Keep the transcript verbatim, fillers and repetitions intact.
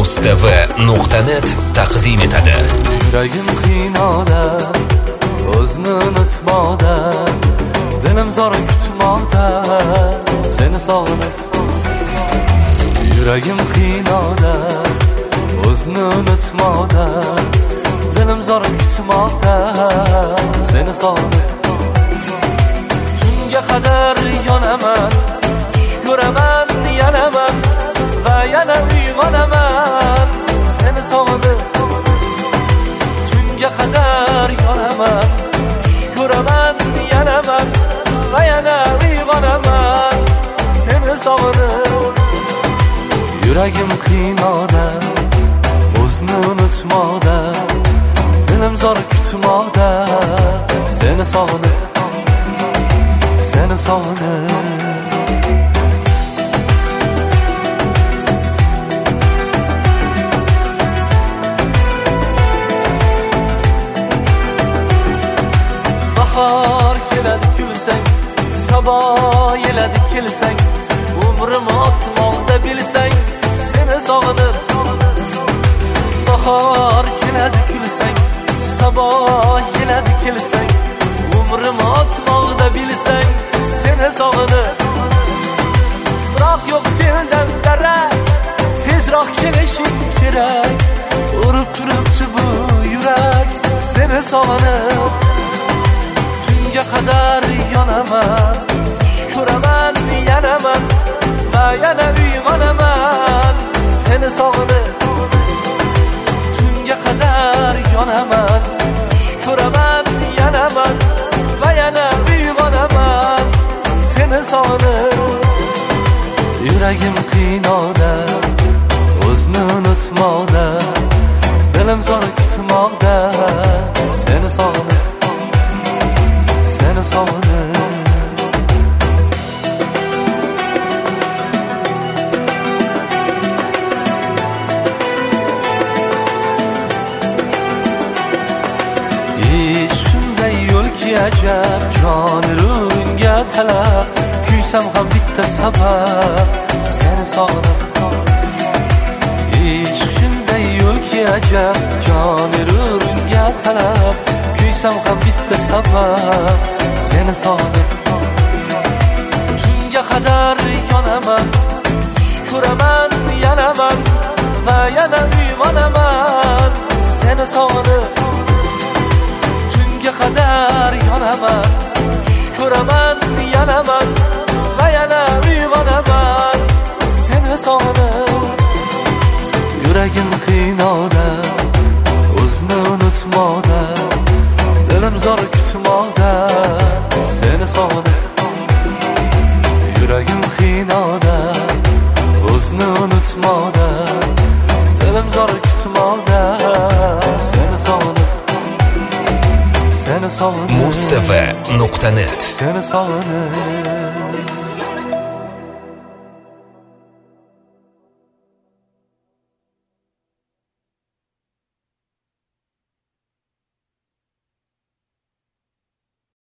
mustv nuqta net taqdim etadi. Yuragim qiynoqda, o'zni unutmoqda, dilim zor kutmoqda, seni sog'inib. Yuragim qiynoqda, o'zni unutmoqda, dilim zor kutmoqda, seni sog'inib. Tunga qadar yonaman, tush ko'raman, yanaman va yana uyg'onaman, seni sog'inib. Tunga qadar yonaman, tush ko'raman, yanaman va yana uyg'onaman, seni sog'inib. Yuragim qiynoqda, o'zni unutmoqda, dilim zor kutmoqda, seni sog'inib, seni sog'inib. Bahor keladi kulsang, sabo yeladi kelsang, umrim o'tmoqda bilsang, seni sog'inib. Bahor keladi kulsang, sabo yeladi kelsang, umrim o'tmoqda bilsang, seni sog'inib. Biroq yo'q sendan darak, tezroq kelishing kerak, urib turibdi bu yurak, seni sog'inib. Tunga qadar yonaman, tush ko'raman, yanaman va yana uyg'onaman, seni sog'inib. Tunga qadar yonaman, tush ko'raman, yanaman va yana uyg'onaman, seni sog'inib. Yuragim qiynoqda, o'zni unutmoqda, dilim zor kutmoqda, seni sog'inib, seni sog'inib. Ajab jon runga talab, kuysam ham bitta sabab, seni sog'inib. Ishq shunday yo'lki ajab jon runga talab, kuysam ham bitta sabab, seni sog'inib. Tunga qadar yonaman, tush ko'raman, yanaman va yana uyg'onaman, seni sog'inib. Tunga qadar yonaman, tush ko'raman, yanaman va yana uyg'onaman, seni sog'inib. Yuragim qiynoqda, o'zni unutmoqda, dilim zor kutmoqda, seni sog'inib. Yuragim qiynoqda, o'zni unutmoqda, dilim zor kutmoqda, seni sog'inib, seni sog'inib. mustv nuqta net seni sog'inib.